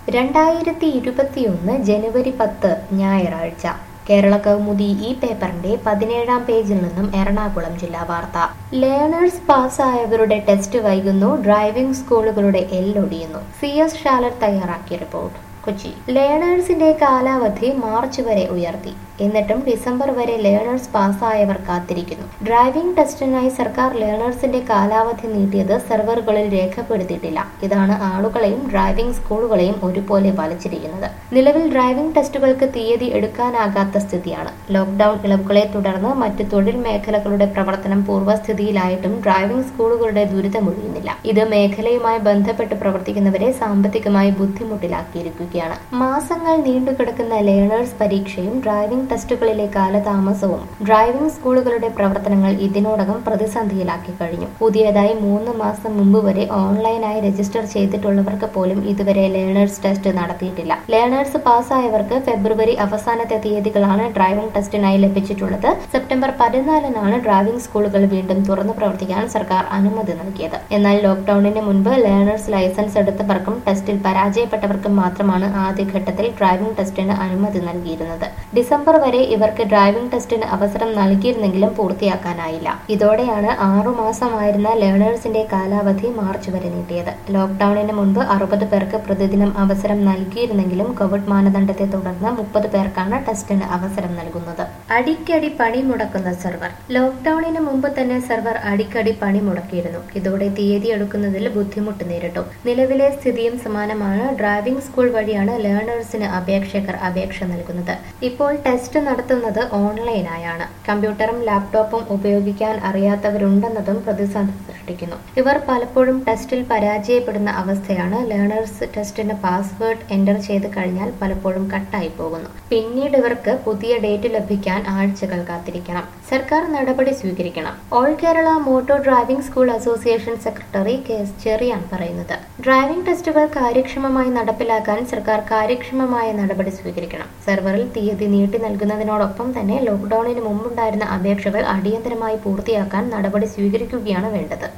2021 ജനുവരി 10 ഞായറാഴ്ച കേരള കൗമുദി ഈ പേപ്പറിന്റെ 17-ാം പേജിൽ നിന്നും എറണാകുളം ജില്ലാ വാർത്ത. ലേണേഴ്സ് പാസ്സായവരുടെ ടെസ്റ്റ് വൈകുന്നു, ഡ്രൈവിംഗ് സ്കൂളുകളുടെ എല്ലൊടിയുന്നു. CS ഷാലർ തയ്യാറാക്കിയ റിപ്പോർട്ട്. കൊച്ചി. ലേണേഴ്സിന്റെ കാലാവധി മാർച്ച് വരെ ഉയർത്തി. എന്നിട്ടും ഡിസംബർ വരെ ലേണേഴ്സ് പാസ്സായവർ കാത്തിരിക്കുന്നു. ഡ്രൈവിംഗ് ടെസ്റ്റിനായി സർക്കാർ ലേണേഴ്സിന്റെ കാലാവധി നീട്ടിയത് സെർവറുകളിൽ രേഖപ്പെടുത്തിയിട്ടില്ല. ഇതാണ് ആളുകളെയും ഡ്രൈവിംഗ് സ്കൂളുകളെയും ഒരുപോലെ വലിച്ചിരിക്കുന്നത്. നിലവിൽ ഡ്രൈവിംഗ് ടെസ്റ്റുകൾക്ക് തീയതി എടുക്കാനാകാത്ത സ്ഥിതിയാണ്. ലോക്ക്ഡൌൺ ഇളവുകളെ തുടർന്ന് മറ്റ് തൊഴിൽ മേഖലകളുടെ പ്രവർത്തനം പൂർവ്വസ്ഥിതിയിലായിട്ടും ഡ്രൈവിംഗ് സ്കൂളുകളുടെ ദുരിതമൊഴിയുന്നില്ല. ഇത് മേഖലയുമായി ബന്ധപ്പെട്ട് പ്രവർത്തിക്കുന്നവരെ സാമ്പത്തികമായി ബുദ്ധിമുട്ടിലാക്കിയിരിക്കുകയാണ്. മാസങ്ങൾ നീണ്ടുകിടക്കുന്ന ലേണേഴ്സ് പരീക്ഷയും ഡ്രൈവിംഗ് ടെസ്റ്റുകളിലെ കാലതാമസവും ഡ്രൈവിംഗ് സ്കൂളുകളുടെ പ്രവർത്തനങ്ങൾ ഇതിനോടകം പ്രതിസന്ധിയിലാക്കി കഴിഞ്ഞു. പുതിയതായി 3 മാസം മുമ്പ് വരെ ഓൺലൈനായി രജിസ്റ്റർ ചെയ്തിട്ടുള്ളവർക്ക് പോലും ഇതുവരെ ലേണേഴ്സ് ടെസ്റ്റ് നടത്തിയിട്ടില്ല. ലേണേഴ്സ് പാസ്സായവർക്ക് ഫെബ്രുവരി അവസാനത്തെ തീയതികളാണ് ഡ്രൈവിംഗ് ടെസ്റ്റിനായി ലഭിച്ചിട്ടുള്ളത്. സെപ്റ്റംബർ 14-നാണ് ഡ്രൈവിംഗ് സ്കൂളുകൾ വീണ്ടും തുറന്നു പ്രവർത്തിക്കാൻ സർക്കാർ അനുമതി നൽകിയത്. എന്നാൽ ലോക്ക്ഡൌണിന് മുൻപ് ലേണേഴ്സ് ലൈസൻസ് എടുത്തവർക്കും ടെസ്റ്റിൽ പരാജയപ്പെട്ടവർക്കും മാത്രമാണ് ആദ്യഘട്ടത്തിൽ ഡ്രൈവിംഗ് ടെസ്റ്റിന് അനുമതി നൽകിയിരുന്നത്. ഡിസംബർ വരെ ഇവർക്ക് ഡ്രൈവിംഗ് ടെസ്റ്റിന് അവസരം നൽകിയിരുന്നെങ്കിലും പൂർത്തിയാക്കാനായില്ല. ഇതോടെയാണ് 6 മാസമായിരുന്ന ലേണേഴ്സിന്റെ കാലാവധി മാർച്ച് വരെ നീട്ടിയത്. ലോക്ക്ഡൌണിന് മുൻപ് 60 പേർക്ക് പ്രതിദിനം അവസരം നൽകിയിരുന്നെങ്കിലും കോവിഡ് മാനദണ്ഡത്തെ തുടർന്ന് 30 പേർക്കാണ് ടെസ്റ്റിന് അവസരം നൽകുന്നത്. അടിക്കടി പണി മുടക്കുന്ന സെർവർ. ലോക്ക്ഡൌണിന് മുമ്പ് തന്നെ സെർവർ അടിക്കടി പണി മുടക്കിയിരുന്നു. ഇതോടെ തീയതി എടുക്കുന്നതിൽ ബുദ്ധിമുട്ട് നേരിട്ടു. നിലവിലെ സ്ഥിതിയും സമാനമാണ്. ഡ്രൈവിംഗ് സ്കൂൾ വഴിയാണ് ലേണേഴ്സിന് അപേക്ഷകർ അപേക്ഷ നൽകുന്നത്. ഇപ്പോൾ ടെസ്റ്റ് നടത്തുന്നത് ഓൺലൈനായാണ്. കമ്പ്യൂട്ടറും ലാപ്ടോപ്പും ഉപയോഗിക്കാൻ അറിയാത്തവരുണ്ടെന്നതും പ്രതിസന്ധി സൃഷ്ടിക്കുന്നു. ഇവർ പലപ്പോഴും ടെസ്റ്റിൽ പരാജയപ്പെടുന്ന അവസ്ഥയാണ്. ലേണേഴ്സ് ടെസ്റ്റിന് പാസ്വേഡ് എൻ്റർ ചെയ്ത് കഴിഞ്ഞാൽ പലപ്പോഴും കട്ടായി പോകുന്നു. പിന്നീട് ഇവർക്ക് പുതിയ ഡേറ്റ് ലഭിക്കാൻ ആഴ്ചകൾ കാത്തിരിക്കണം. സർക്കാർ നടപടി സ്വീകരിക്കണം. All Kerala motor driving school association secretary KS Cheriyan പറയുന്നത്. ഡ്രൈവിംഗ് ടെസ്റ്റുകൾ കാര്യക്ഷമമായി നടപ്പിലാക്കാൻ സർക്കാർ കാര്യക്ഷമമായ നടപടി സ്വീകരിക്കണം. സെർവറിൽ തീയതി നീട്ടി നൽകുന്നതിനോടൊപ്പം തന്നെ ലോക്ക്ഡൌണിന് മുമ്പുണ്ടായിരുന്ന അപേക്ഷകൾ അടിയന്തരമായി പൂർത്തിയാക്കാൻ നടപടി സ്വീകരിക്കുകയാണ് വേണ്ടത്.